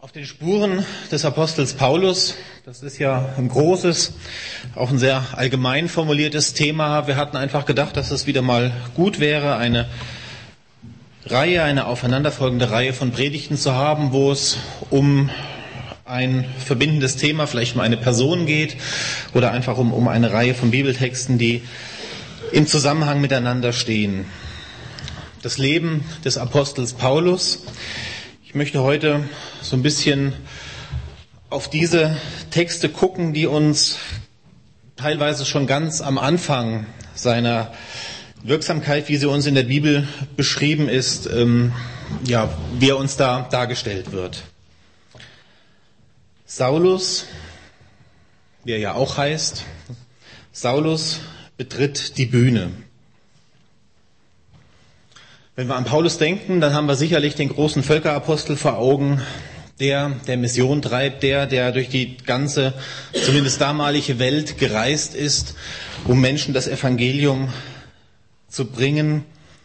Auf den Spuren des Apostels Paulus, das ist ja ein großes, auch ein sehr allgemein formuliertes Thema. Wir hatten einfach gedacht, dass es wieder mal gut wäre, eine aufeinanderfolgende Reihe von Predigten zu haben, wo es um ein verbindendes Thema, vielleicht um eine Person geht oder einfach um eine Reihe von Bibeltexten, die im Zusammenhang miteinander stehen. Das Leben des Apostels Paulus. Ich möchte heute so ein bisschen auf diese Texte gucken, die uns teilweise schon ganz am Anfang seiner Wirksamkeit, wie sie uns in der Bibel beschrieben ist, wie er uns da dargestellt wird. Saulus, wie er ja auch heißt, Saulus betritt die Bühne. Wenn wir an Paulus denken, dann haben wir sicherlich den großen Völkerapostel vor Augen, der Mission treibt, der durch die ganze, zumindest damalige Welt gereist ist, um Menschen das Evangelium zu bringen,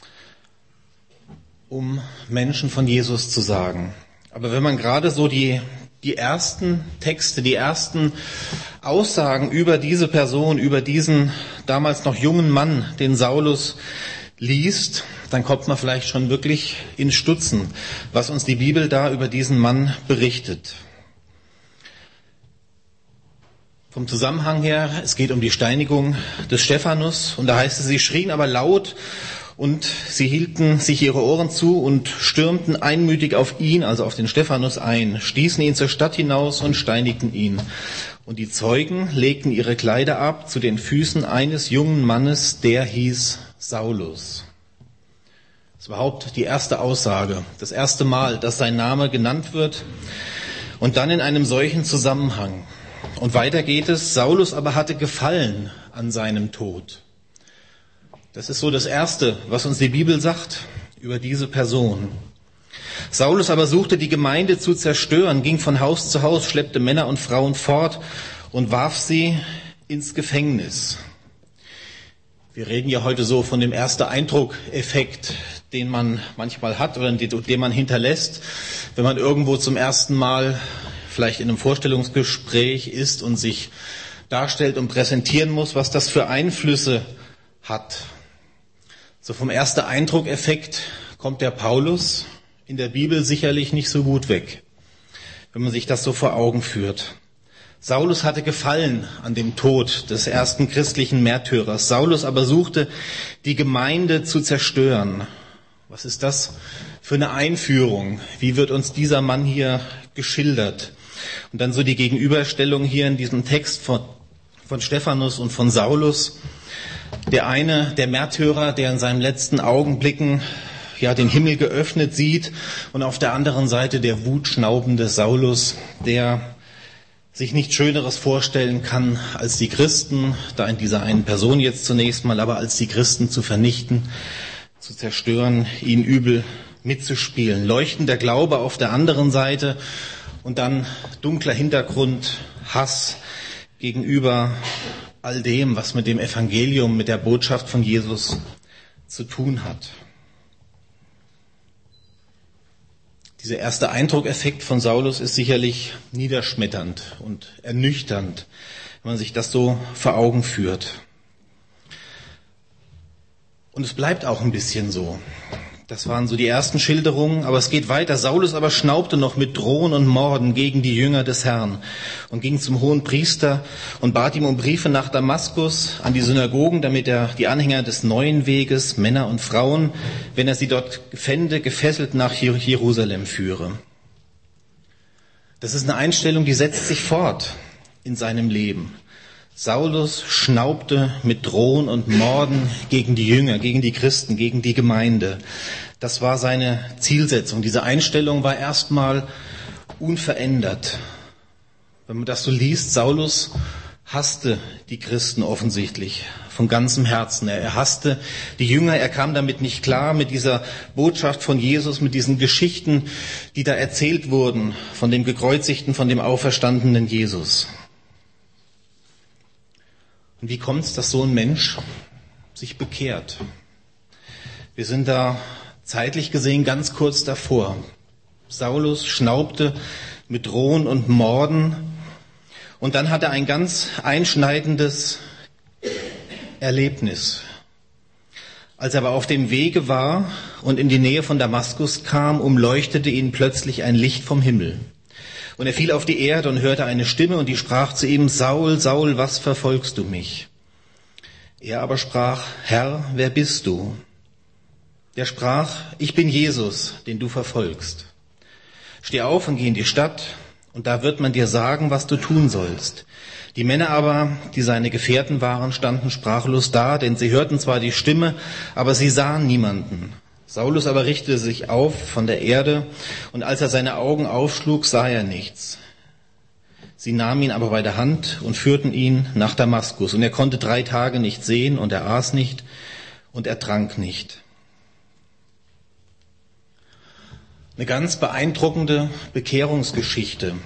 um Menschen von Jesus zu sagen. Aber wenn man gerade so die ersten Texte, die ersten Aussagen über diese Person, über diesen damals noch jungen Mann, den Saulus, liest, dann kommt man vielleicht schon wirklich ins Stutzen, was uns die Bibel da über diesen Mann berichtet. Vom Zusammenhang her, es geht um die Steinigung des Stephanus und da heißt es, sie schrien aber laut und sie hielten sich ihre Ohren zu und stürmten einmütig auf ihn, also auf den Stephanus ein, stießen ihn zur Stadt hinaus und steinigten ihn. Und die Zeugen legten ihre Kleider ab zu den Füßen eines jungen Mannes, der hieß Saulus. Das ist überhaupt die erste Aussage, das erste Mal, dass sein Name genannt wird und dann in einem solchen Zusammenhang. Und weiter geht es, Saulus aber hatte Gefallen an seinem Tod. Das ist so das Erste, was uns die Bibel sagt über diese Person. Saulus aber suchte die Gemeinde zu zerstören, ging von Haus zu Haus, schleppte Männer und Frauen fort und warf sie ins Gefängnis. Wir reden ja heute so von dem Erster-Eindruck-Effekt, den man manchmal hat oder den man hinterlässt, wenn man irgendwo zum ersten Mal vielleicht in einem Vorstellungsgespräch ist und sich darstellt und präsentieren muss, was das für Einflüsse hat. So vom Erster-Eindruck-Effekt kommt der Paulus in der Bibel sicherlich nicht so gut weg, wenn man sich das so vor Augen führt. Saulus hatte Gefallen an dem Tod des ersten christlichen Märtyrers. Saulus aber suchte, die Gemeinde zu zerstören. Was ist das für eine Einführung? Wie wird uns dieser Mann hier geschildert? Und dann so die Gegenüberstellung hier in diesem Text von Stephanus und von Saulus. Der eine, der Märtyrer, der in seinen letzten Augenblicken den Himmel geöffnet sieht, und auf der anderen Seite der wutschnaubende Saulus, der sich nichts Schöneres vorstellen kann, als die Christen, da in dieser einen Person jetzt zunächst mal, aber als die Christen zu vernichten, zu zerstören, ihnen übel mitzuspielen. Leuchtender Glaube auf der anderen Seite und dann dunkler Hintergrund, Hass gegenüber all dem, was mit dem Evangelium, mit der Botschaft von Jesus zu tun hat. Dieser erste Eindruckeffekt von Saulus ist sicherlich niederschmetternd und ernüchternd, wenn man sich das so vor Augen führt. Und es bleibt auch ein bisschen so. Das waren so die ersten Schilderungen, aber es geht weiter. Saulus aber schnaubte noch mit Drohen und Morden gegen die Jünger des Herrn und ging zum Hohenpriester und bat ihm um Briefe nach Damaskus an die Synagogen, damit er die Anhänger des neuen Weges, Männer und Frauen, wenn er sie dort fände, gefesselt nach Jerusalem führe. Das ist eine Einstellung, die setzt sich fort in seinem Leben. Saulus schnaubte mit Drohen und Morden gegen die Jünger, gegen die Christen, gegen die Gemeinde. Das war seine Zielsetzung. Diese Einstellung war erstmal unverändert. Wenn man das so liest, Saulus hasste die Christen offensichtlich von ganzem Herzen. Er hasste die Jünger, er kam damit nicht klar, mit dieser Botschaft von Jesus, mit diesen Geschichten, die da erzählt wurden von dem gekreuzigten, von dem auferstandenen Jesus. Und wie kommt es, dass so ein Mensch sich bekehrt? Wir sind da zeitlich gesehen ganz kurz davor. Saulus schnaubte mit Drohen und Morden. Und dann hat er ein ganz einschneidendes Erlebnis. Als er aber auf dem Wege war und in die Nähe von Damaskus kam, umleuchtete ihn plötzlich ein Licht vom Himmel. Und er fiel auf die Erde und hörte eine Stimme, und die sprach zu ihm: Saul, Saul, was verfolgst du mich? Er aber sprach: Herr, wer bist du? Der sprach: Ich bin Jesus, den du verfolgst. Steh auf und geh in die Stadt, und da wird man dir sagen, was du tun sollst. Die Männer aber, die seine Gefährten waren, standen sprachlos da, denn sie hörten zwar die Stimme, aber sie sahen niemanden. Saulus aber richtete sich auf von der Erde, und als er seine Augen aufschlug, sah er nichts. Sie nahmen ihn aber bei der Hand und führten ihn nach Damaskus, und er konnte 3 Tage nicht sehen, und er aß nicht, und er trank nicht. Eine ganz beeindruckende Bekehrungsgeschichte,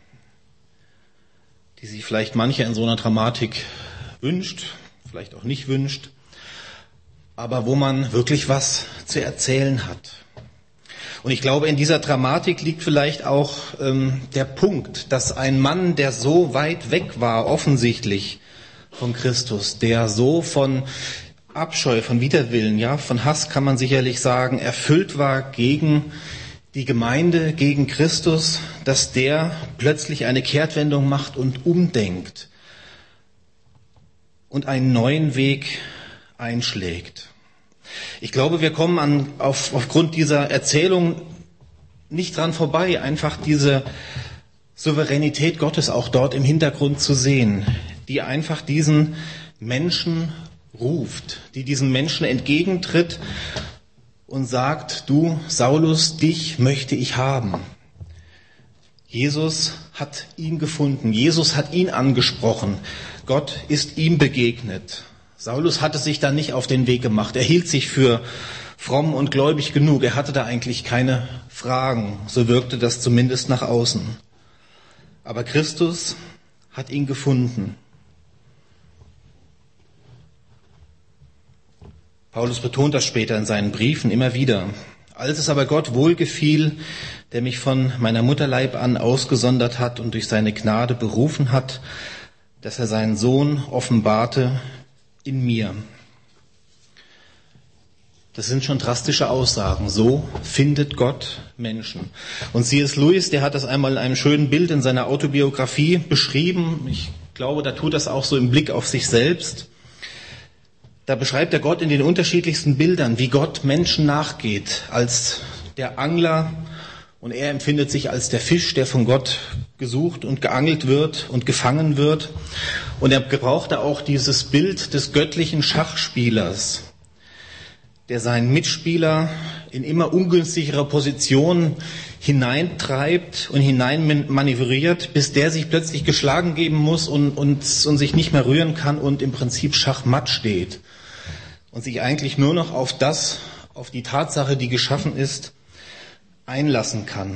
die sich vielleicht mancher in so einer Dramatik wünscht, vielleicht auch nicht wünscht, aber wo man wirklich was zu erzählen hat. Und ich glaube, in dieser Dramatik liegt vielleicht auch der Punkt, dass ein Mann, der so weit weg war, offensichtlich von Christus, der so von Abscheu, von Widerwillen, ja, von Hass kann man sicherlich sagen, erfüllt war gegen die Gemeinde, gegen Christus, dass der plötzlich eine Kehrtwendung macht und umdenkt und einen neuen Weg einschlägt. Ich glaube, wir kommen aufgrund dieser Erzählung nicht dran vorbei, einfach diese Souveränität Gottes auch dort im Hintergrund zu sehen, die einfach diesen Menschen ruft, die diesem Menschen entgegentritt und sagt: Du, Saulus, dich möchte ich haben. Jesus hat ihn gefunden. Jesus hat ihn angesprochen. Gott ist ihm begegnet. Saulus hatte sich da nicht auf den Weg gemacht. Er hielt sich für fromm und gläubig genug. Er hatte da eigentlich keine Fragen. So wirkte das zumindest nach außen. Aber Christus hat ihn gefunden. Paulus betont das später in seinen Briefen immer wieder. Als es aber Gott wohlgefiel, der mich von meiner Mutterleib an ausgesondert hat und durch seine Gnade berufen hat, dass er seinen Sohn offenbarte in mir. Das sind schon drastische Aussagen. So findet Gott Menschen. Und C.S. Lewis, der hat das einmal in einem schönen Bild in seiner Autobiografie beschrieben. Ich glaube, da tut das auch so im Blick auf sich selbst. Da beschreibt er Gott in den unterschiedlichsten Bildern, wie Gott Menschen nachgeht, als der Angler, und er empfindet sich als der Fisch, der von Gott gesucht und geangelt wird und gefangen wird. Und er gebraucht da auch dieses Bild des göttlichen Schachspielers, der seinen Mitspieler in immer ungünstigere Positionen hineintreibt und hineinmanövriert, bis der sich plötzlich geschlagen geben muss und sich nicht mehr rühren kann und im Prinzip schachmatt steht und sich eigentlich nur noch auf die Tatsache, die geschaffen ist, einlassen kann.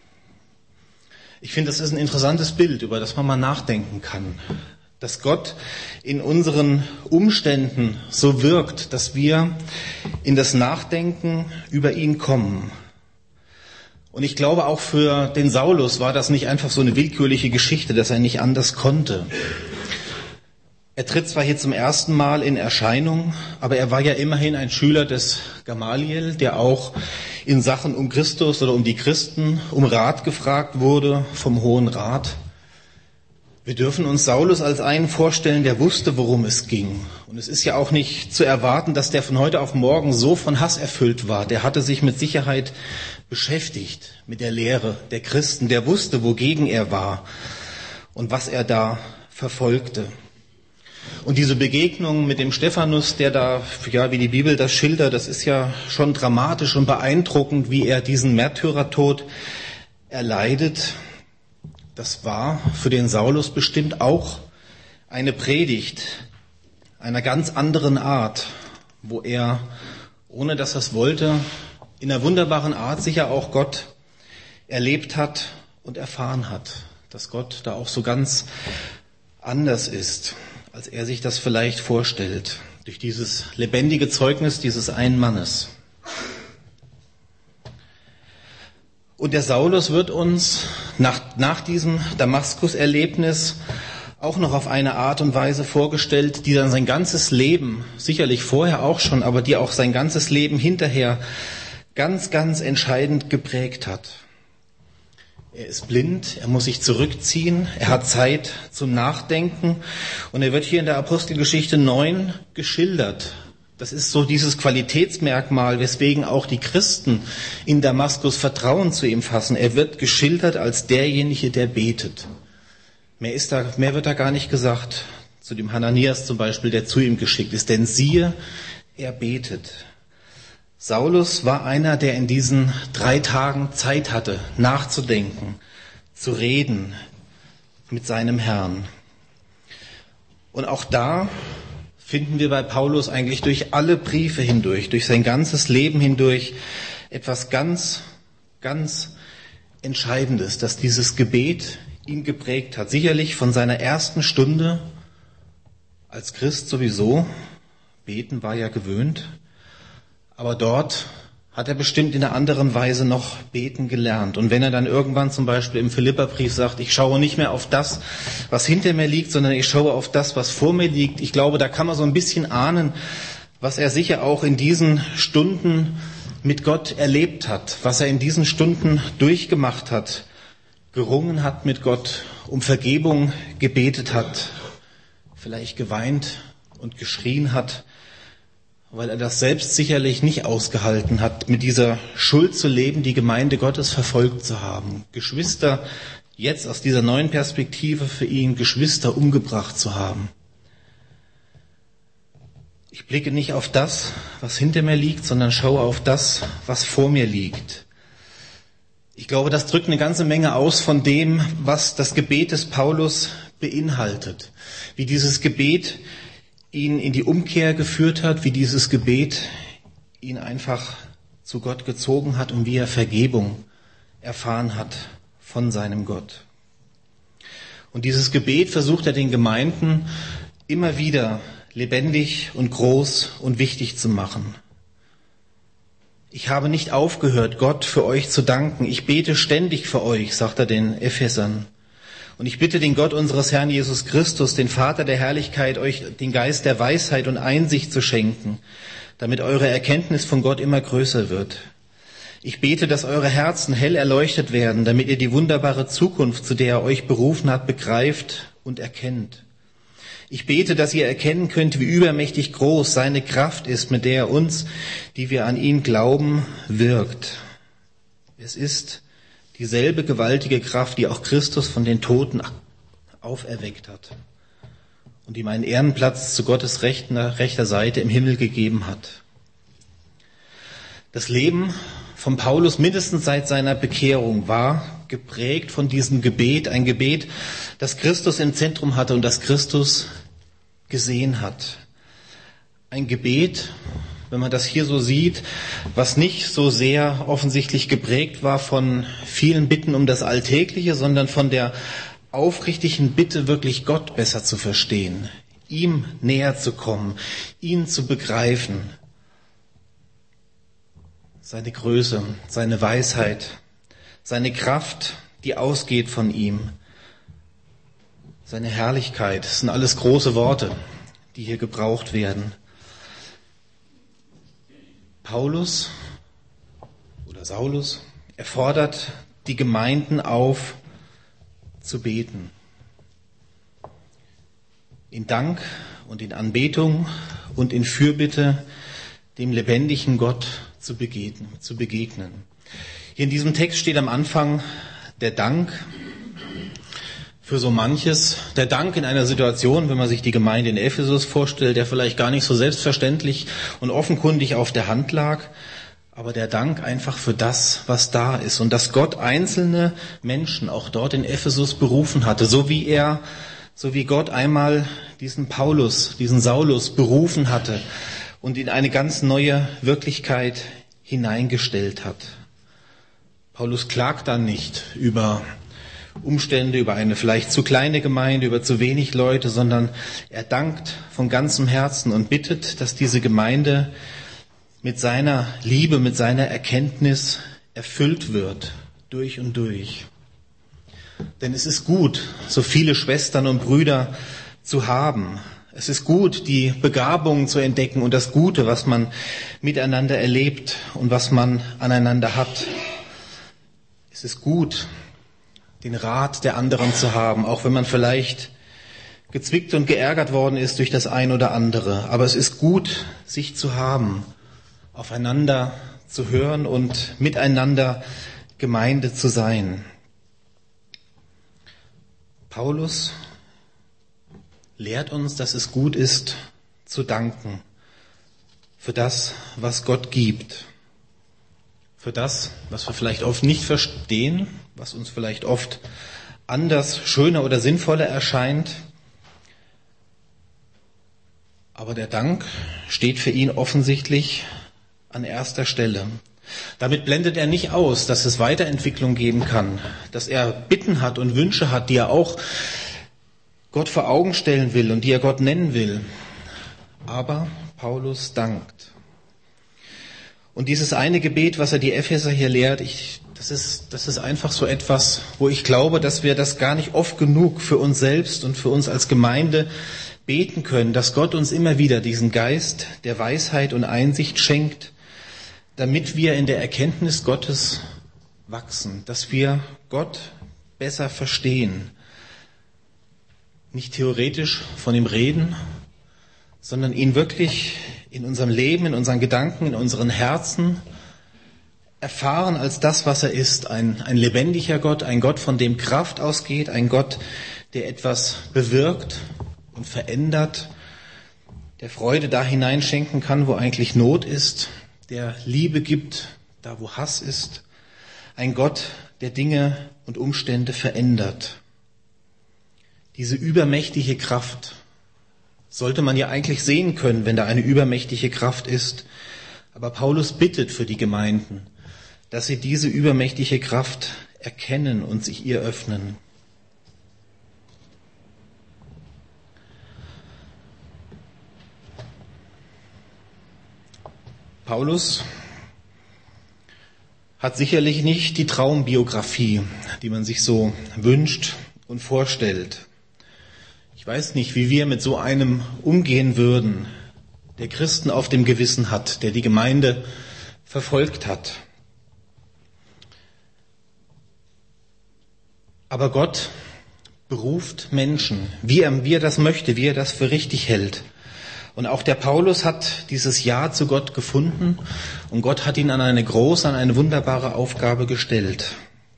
Ich finde, das ist ein interessantes Bild, über das man mal nachdenken kann. Dass Gott in unseren Umständen so wirkt, dass wir in das Nachdenken über ihn kommen. Und ich glaube, auch für den Saulus war das nicht einfach so eine willkürliche Geschichte, dass er nicht anders konnte. Er tritt zwar hier zum ersten Mal in Erscheinung, aber er war ja immerhin ein Schüler des Gamaliel, der auch in Sachen um Christus oder um die Christen um Rat gefragt wurde vom Hohen Rat. Wir dürfen uns Saulus als einen vorstellen, der wusste, worum es ging. Und es ist ja auch nicht zu erwarten, dass der von heute auf morgen so von Hass erfüllt war. Der hatte sich mit Sicherheit beschäftigt mit der Lehre der Christen. Der wusste, wogegen er war und was er da verfolgte. Und diese Begegnung mit dem Stephanus, der da, ja, wie die Bibel das schildert, das ist ja schon dramatisch und beeindruckend, wie er diesen Märtyrertod erleidet. Das war für den Saulus bestimmt auch eine Predigt einer ganz anderen Art, wo er, ohne dass er es wollte, in einer wunderbaren Art sicher auch Gott erlebt hat und erfahren hat, dass Gott da auch so ganz anders ist, als er sich das vielleicht vorstellt, durch dieses lebendige Zeugnis dieses einen Mannes. Und der Saulus wird uns nach diesem Damaskus-Erlebnis auch noch auf eine Art und Weise vorgestellt, die dann sein ganzes Leben, sicherlich vorher auch schon, aber die auch sein ganzes Leben hinterher ganz, ganz entscheidend geprägt hat. Er ist blind, er muss sich zurückziehen, er hat Zeit zum Nachdenken und er wird hier in der Apostelgeschichte 9 geschildert. Das ist so dieses Qualitätsmerkmal, weswegen auch die Christen in Damaskus Vertrauen zu ihm fassen. Er wird geschildert als derjenige, der betet. Mehr wird da gar nicht gesagt. Zu dem Hananias zum Beispiel, der zu ihm geschickt ist. Denn siehe, er betet. Saulus war einer, der in diesen 3 Tagen Zeit hatte, nachzudenken, zu reden mit seinem Herrn. Und auch da finden wir bei Paulus eigentlich durch alle Briefe hindurch, durch sein ganzes Leben hindurch etwas ganz, ganz Entscheidendes, dass dieses Gebet ihn geprägt hat. Sicherlich von seiner ersten Stunde als Christ sowieso. Beten war ja gewöhnt. Aber dort hat er bestimmt in einer anderen Weise noch beten gelernt. Und wenn er dann irgendwann zum Beispiel im Philipperbrief sagt, ich schaue nicht mehr auf das, was hinter mir liegt, sondern ich schaue auf das, was vor mir liegt. Ich glaube, da kann man so ein bisschen ahnen, was er sicher auch in diesen Stunden mit Gott erlebt hat, was er in diesen Stunden durchgemacht hat, gerungen hat mit Gott, um Vergebung gebetet hat, vielleicht geweint und geschrien hat, weil er das selbst sicherlich nicht ausgehalten hat, mit dieser Schuld zu leben, die Gemeinde Gottes verfolgt zu haben. Geschwister, jetzt aus dieser neuen Perspektive für ihn, Geschwister umgebracht zu haben. Ich blicke nicht auf das, was hinter mir liegt, sondern schaue auf das, was vor mir liegt. Ich glaube, das drückt eine ganze Menge aus von dem, was das Gebet des Paulus beinhaltet. Wie dieses Gebet ihn in die Umkehr geführt hat, wie dieses Gebet ihn einfach zu Gott gezogen hat und wie er Vergebung erfahren hat von seinem Gott. Und dieses Gebet versucht er den Gemeinden immer wieder lebendig und groß und wichtig zu machen. Ich habe nicht aufgehört, Gott für euch zu danken. Ich bete ständig für euch, sagt er den Ephesern. Und ich bitte den Gott unseres Herrn Jesus Christus, den Vater der Herrlichkeit, euch den Geist der Weisheit und Einsicht zu schenken, damit eure Erkenntnis von Gott immer größer wird. Ich bete, dass eure Herzen hell erleuchtet werden, damit ihr die wunderbare Zukunft, zu der er euch berufen hat, begreift und erkennt. Ich bete, dass ihr erkennen könnt, wie übermächtig groß seine Kraft ist, mit der er uns, die wir an ihn glauben, wirkt. Es ist dieselbe gewaltige Kraft, die auch Christus von den Toten auferweckt hat und ihm einen Ehrenplatz zu Gottes rechter Seite im Himmel gegeben hat. Das Leben von Paulus mindestens seit seiner Bekehrung war geprägt von diesem Gebet, ein Gebet, das Christus im Zentrum hatte und das Christus gesehen hat. Ein Gebet, wenn man das hier so sieht, was nicht so sehr offensichtlich geprägt war von vielen Bitten um das Alltägliche, sondern von der aufrichtigen Bitte, wirklich Gott besser zu verstehen, ihm näher zu kommen, ihn zu begreifen. Seine Größe, seine Weisheit, seine Kraft, die ausgeht von ihm, seine Herrlichkeit, das sind alles große Worte, die hier gebraucht werden. Paulus oder Saulus, er fordert die Gemeinden auf, zu beten. In Dank und in Anbetung und in Fürbitte dem lebendigen Gott zu begegnen. Hier in diesem Text steht am Anfang der Dank für so manches. Der Dank in einer Situation, wenn man sich die Gemeinde in Ephesus vorstellt, der vielleicht gar nicht so selbstverständlich und offenkundig auf der Hand lag, aber der Dank einfach für das, was da ist und dass Gott einzelne Menschen auch dort in Ephesus berufen hatte, so wie Gott einmal diesen Paulus, diesen Saulus berufen hatte und in eine ganz neue Wirklichkeit hineingestellt hat. Paulus klagt dann nicht über Umstände, über eine vielleicht zu kleine Gemeinde, über zu wenig Leute, sondern er dankt von ganzem Herzen und bittet, dass diese Gemeinde mit seiner Liebe, mit seiner Erkenntnis erfüllt wird, durch und durch. Denn es ist gut, so viele Schwestern und Brüder zu haben. Es ist gut, die Begabungen zu entdecken und das Gute, was man miteinander erlebt und was man aneinander hat. Es ist gut, den Rat der anderen zu haben, auch wenn man vielleicht gezwickt und geärgert worden ist durch das ein oder andere. Aber es ist gut, sich zu haben, aufeinander zu hören und miteinander Gemeinde zu sein. Paulus lehrt uns, dass es gut ist, zu danken für das, was Gott gibt. Für das, was wir vielleicht oft nicht verstehen, was uns vielleicht oft anders, schöner oder sinnvoller erscheint. Aber der Dank steht für ihn offensichtlich an erster Stelle. Damit blendet er nicht aus, dass es Weiterentwicklung geben kann, dass er Bitten hat und Wünsche hat, die er auch Gott vor Augen stellen will und die er Gott nennen will. Aber Paulus dankt. Und dieses eine Gebet, was er die Epheser hier lehrt, das ist einfach so etwas, wo ich glaube, dass wir das gar nicht oft genug für uns selbst und für uns als Gemeinde beten können, dass Gott uns immer wieder diesen Geist der Weisheit und Einsicht schenkt, damit wir in der Erkenntnis Gottes wachsen, dass wir Gott besser verstehen. Nicht theoretisch von ihm reden, sondern ihn wirklich in unserem Leben, in unseren Gedanken, in unseren Herzen erfahren als das, was er ist. Ein lebendiger Gott, ein Gott, von dem Kraft ausgeht, ein Gott, der etwas bewirkt und verändert, der Freude da hineinschenken kann, wo eigentlich Not ist, der Liebe gibt, da wo Hass ist. Ein Gott, der Dinge und Umstände verändert. Diese übermächtige Kraft sollte man ja eigentlich sehen können, wenn da eine übermächtige Kraft ist. Aber Paulus bittet für die Gemeinden, dass sie diese übermächtige Kraft erkennen und sich ihr öffnen. Paulus hat sicherlich nicht die Traumbiografie, die man sich so wünscht und vorstellt. Ich weiß nicht, wie wir mit so einem umgehen würden, der Christen auf dem Gewissen hat, der die Gemeinde verfolgt hat. Aber Gott beruft Menschen, wie er das möchte, wie er das für richtig hält. Und auch der Paulus hat dieses Ja zu Gott gefunden und Gott hat ihn an eine große, an eine wunderbare Aufgabe gestellt.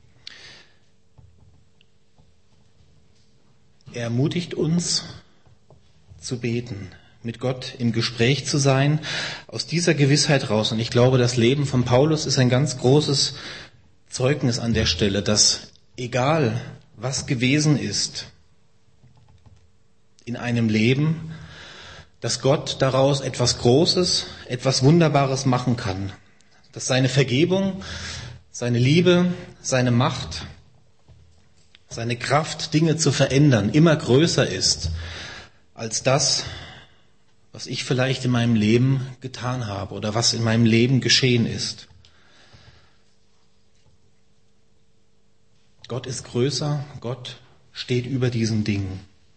Er ermutigt uns zu beten, mit Gott im Gespräch zu sein, aus dieser Gewissheit raus. Und ich glaube, das Leben von Paulus ist ein ganz großes Zeugnis an der Stelle, dass egal was gewesen ist in einem Leben, dass Gott daraus etwas Großes, etwas Wunderbares machen kann. Dass seine Vergebung, seine Liebe, seine Macht, seine Kraft, Dinge zu verändern, immer größer ist als das, was ich vielleicht in meinem Leben getan habe oder was in meinem Leben geschehen ist. Gott ist größer, Gott steht über diesen Dingen.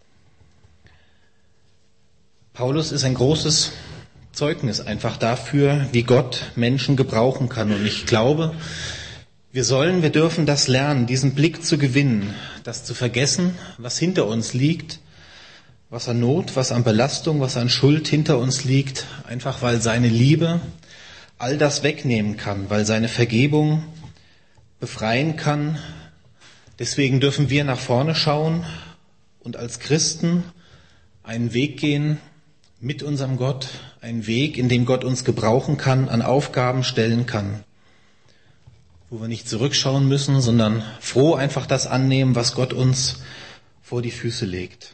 Paulus ist ein großes Zeugnis einfach dafür, wie Gott Menschen gebrauchen kann. Und ich glaube, wir dürfen das lernen, diesen Blick zu gewinnen, das zu vergessen, was hinter uns liegt, was an Not, was an Belastung, was an Schuld hinter uns liegt, einfach weil seine Liebe all das wegnehmen kann, weil seine Vergebung befreien kann. Deswegen dürfen wir nach vorne schauen und als Christen einen Weg gehen mit unserem Gott, einen Weg, in dem Gott uns gebrauchen kann, an Aufgaben stellen kann, wo wir nicht zurückschauen müssen, sondern froh einfach das annehmen, was Gott uns vor die Füße legt.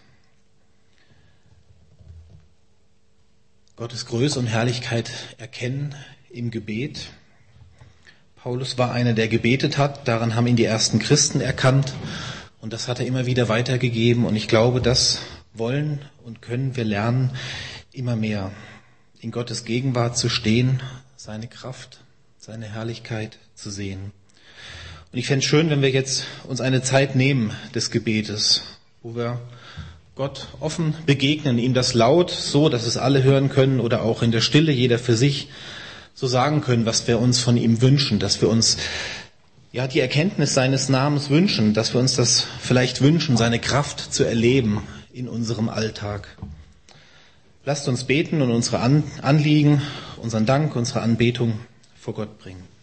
Gottes Größe und Herrlichkeit erkennen im Gebet. Paulus war einer, der gebetet hat. Daran haben ihn die ersten Christen erkannt. Und das hat er immer wieder weitergegeben. Und ich glaube, das wollen und können wir lernen, immer mehr in Gottes Gegenwart zu stehen, seine Kraft, seine Herrlichkeit zu sehen. Und ich fände es schön, wenn wir jetzt uns eine Zeit nehmen des Gebetes, wo wir Gott offen begegnen, ihm das laut, so dass es alle hören können oder auch in der Stille, jeder für sich, so sagen können, was wir uns von ihm wünschen, dass wir uns die Erkenntnis seines Namens wünschen, dass wir uns das vielleicht wünschen, seine Kraft zu erleben in unserem Alltag. Lasst uns beten und unsere Anliegen, unseren Dank, unsere Anbetung vor Gott bringen.